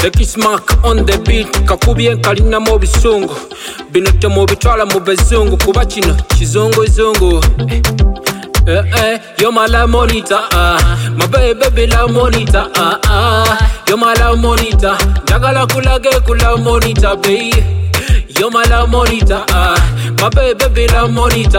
Kiss mark on the beat kakubye kalina mu bisungu bino temo bitwala mu bezungu kuba kino kizungu zungu you're my love monitor my baby love monitor you're my love monitor jagala kulage kula monitor baby you're my love monitor my baby love monitor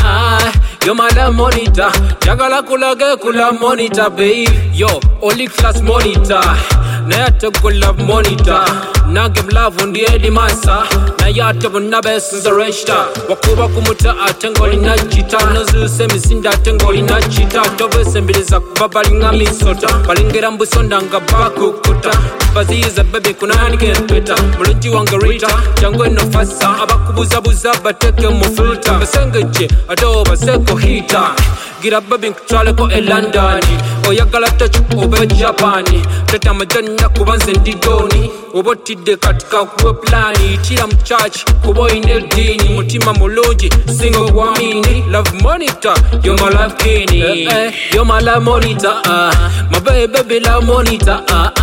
you're my love monitor jagala kulage kula monitor baby yo only class monitor na yate go love monitor na give love on the edi masa na yate bonna best register wakuba kumuta atengoli na chita nozuse misinda atengoli na chita tobese mbiliza kubabali ngami sota balingera mbusonda nga bakukuta baziza baby kunani kempeta mulungi wangarita jango no fasa abakubuza bateke mu filter basengeje adoba seko hita gira baby nkutwale ko elandani oyagala touch oba japani tata majanya kubanze ndigoni obotide katika kuwe plani tira mchurch kubo inedini mutima mulungi singo kwamini love monitor you're my love kini you're my love monitor my baby love monitor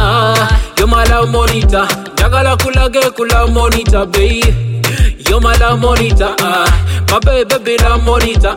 you're my love monitor jagala kulage kula monitor baby you're my love monitor my baby love monitor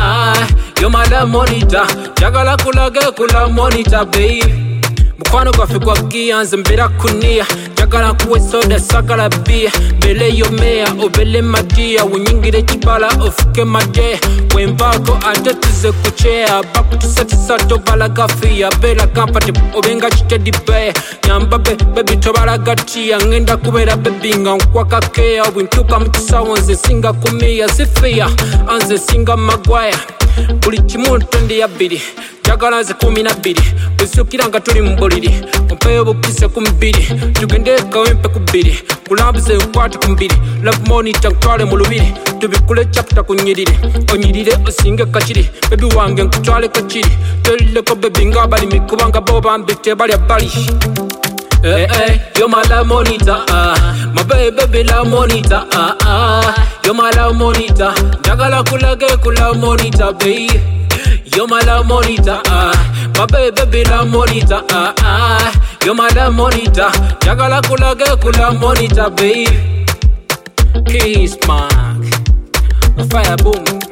you're my love monitor jagala kulage kula monitor baby mukwano gwafe gwa giyanze mbera kunia jagala kuwe soda sakala bia bele yomea obele madia wunyingire kibala ofuke made wembako atatuze kuchea bakutusatisa tobala gafia bela kampate obenga chitedi be nyambabe baby tobala gatia ngenda kubera baby nga nkwaka kea wintuka mtisa wanze singa kumia zifia anze singa magwaya buli kimu twende ya biri jagala ze 12 usukira nga tuli mboliri mpeyo bukise kumbiri tugende kawempe kubiri kulabuze ukwati kumbiri love monitor twale mu lubiri tubikule chapter kunyirire onyirire osinge kachiri baby wange nkutwale kachiri telle ko baby ngabali mikubanga boba mbite bali abali you're my love monitor my baby love monitor you're my love monitor jagala kulage kula monitor baby you're my love monitor my baby love monitor you're my love monitor jagala kulage kula monitor baby Kiss mark fire boom